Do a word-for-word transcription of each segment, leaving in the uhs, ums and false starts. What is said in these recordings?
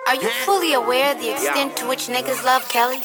Are you fully aware of the extent to which niggas love Kelly?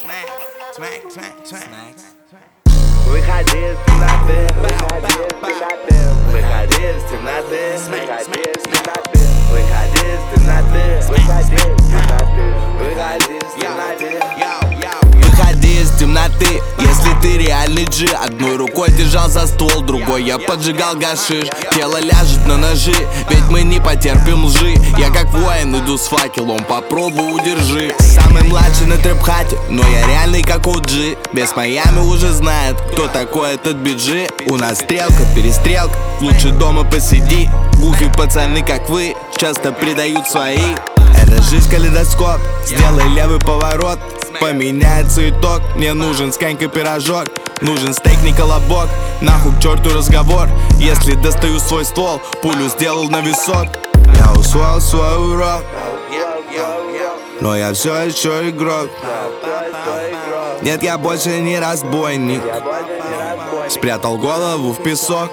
Выходи из темноты, выходи из темноты, выходи из темноты, выходи из темноты, выходи из темноты, выходи из темноты, выходи из темноты. Выходи из темноты, если ты реальный джи. Одной рукой держал за ствол, другой я поджигал гашиш. Тело ляжет на ножи, ведь мы не потерпим лжи. Я как воин иду с факелом, попробуй удержи. Самый младший на трэп-хате, но я реальный как о джи. Без Майами уже знает, кто такой этот биджи. У нас стрелка, перестрелка, лучше дома посиди. Гуфи пацаны, как вы, часто предают свои. Это жизнь калейдоскоп, сделай левый поворот, поменяется итог. Мне нужен сканька пирожок, нужен стейк, не колобок. Нахуй к черту разговор, если достаю свой ствол, пулю сделал на висок. Я усвоил свой урок, но я все еще игрок. Нет, я больше не разбойник, спрятал голову в песок.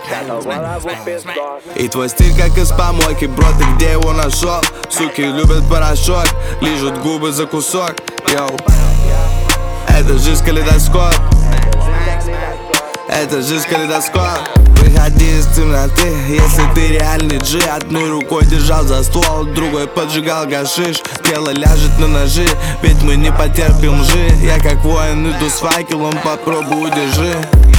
И твой стиль как из помойки, бро, ты где его нашел? Суки любят порошок, лижут губы за кусок. Йоу. Это жизнь калейдоскоп, это жизнь калейдоскоп. Выходи из темноты, если ты реальный джи. Одной рукой держал за ствол, другой поджигал гашиш. Тело ляжет на ножи, ведь мы не потерпим лжи. Я как воин иду с факелом, попробуй удержи.